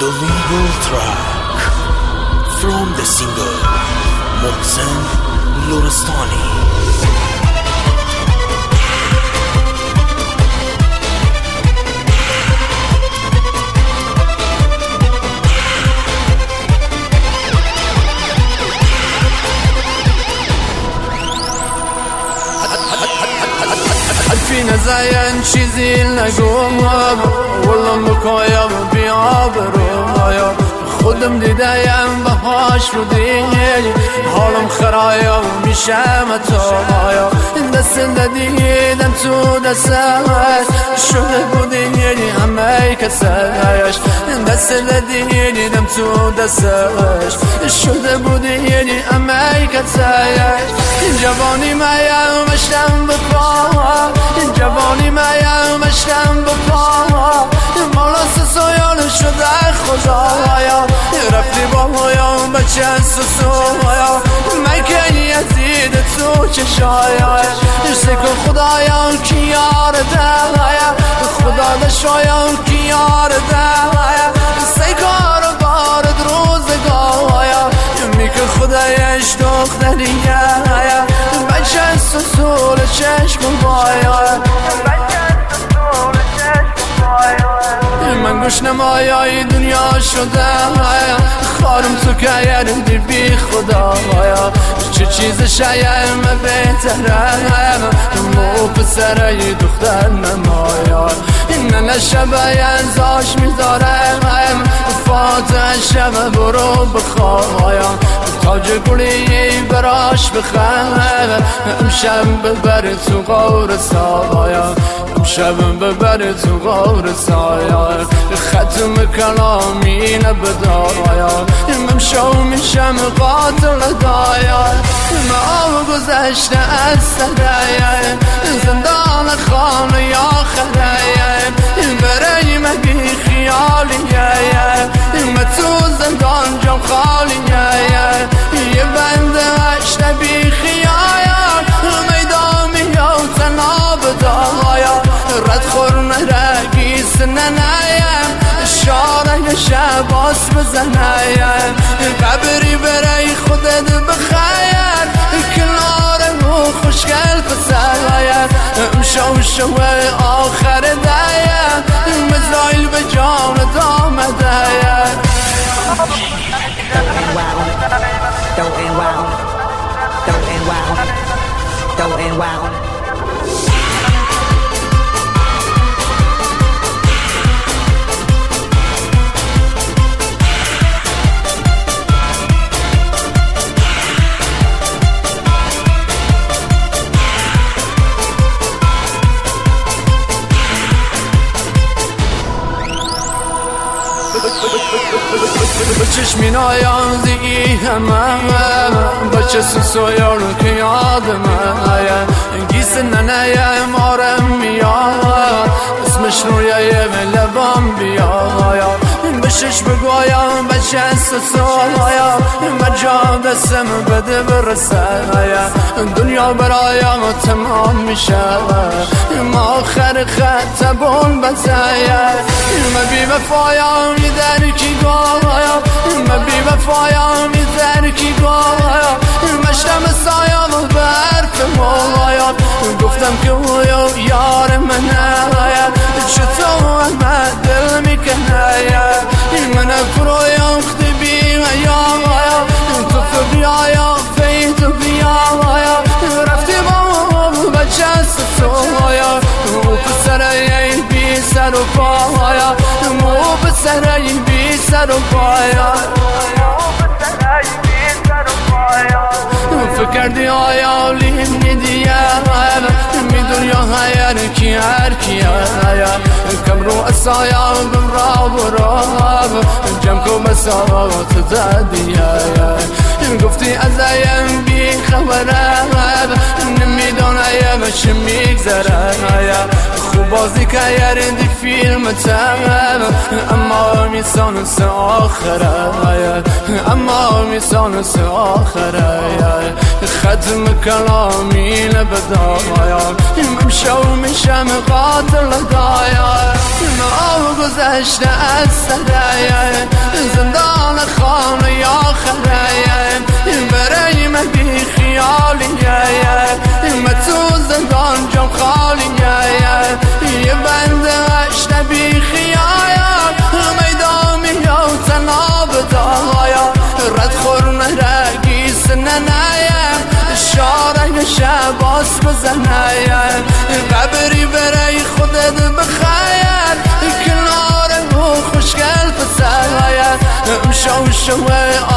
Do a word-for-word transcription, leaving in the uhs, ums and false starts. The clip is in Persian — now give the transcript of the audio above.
the legal track from the singer Mohsen Lorestani. فينا زين چیزی نگم والله مکایم بیاب رویا خودم دیدم بهاش رو دیگه حالم خرایم میشم تایا دست دیدم تو دستش شده بودی یعنی همه کسش دست دیدم تو دستش شده بودی یعنی همه کسش جوانی مایم مشتم بپا جوانی مایم مشتم بپا مولا سسایان شده خدایا رفتی با مایم بچه سسایا مکن یزید تو چشایش سکن خدایا کی یار دهایا خدا دشایم کی یار دهایا سکار بارد روزگایا میکن خدایش دختریه بچه سسول چشم بایا من گوش نمایای دنیا شده خارم تو که یردی بی خدا چه چیز شایم بهتره مو پسره دختر نمایا نه نشبه ازاش میدارم فاتح شب برو بخوایم تاج گلی براش بخواه امشب ببر تو غور سایا امشب ببر تو غور سایا ختم کلامی نبدایا ممشو میشم قاتل دایا ما گذشته از سرایا زندان خانه یا خرایا برای مگی خیالیه ما تو زندان جام خالیه یه بنده هشته بی خیال میدامی یا تناب دایا رد خورم رگیس ننایم شاره شباس بزنایم قبری برای خودت بخیر کنار و خوشگل پسرایم امشو شوه آخر دایم مزرائیل به جان دامه دایم Don't end wild, don't end wild, don't end wild. بچشمین آیان دیگی همه بچه سویارو که یادم گیس ننه مارم میاد اسمش رویه لبام بیاد بشش بگویم بچه سویا مجا دستم بده برسه دنیا برایم تمام میشه ما آخر خط بون بزایا ما بی وفایم یه درکی گایا ما بی وفایم یه درکی گایا مشتم سایم برف مولایا گفتم که اویو یار منه چطور من دل میکنه من فرویم خدی بی یا تو فبیایا فی تو بیا رفتی با بچه سویا مو پسره بی سر و پایا مو پسره بی سر و پایا فکردی آیا لیم ندیه میدون یا هر کی هر کی کم رو اسایا بم را براب جم کو مساوات زدیه گفتی از ایم بی خبره نمیدونه چه میگذره خوب بازی که یردی فیلم تمام اما میسان سه آخره اما میسان سه آخره ختم کلامی نبدایا ممشو میشم قاتل دایا ما گذشته از سرایا راست بزنايا قبري برای خودت بخايا کناره و خوشگل فسايا مشو شوي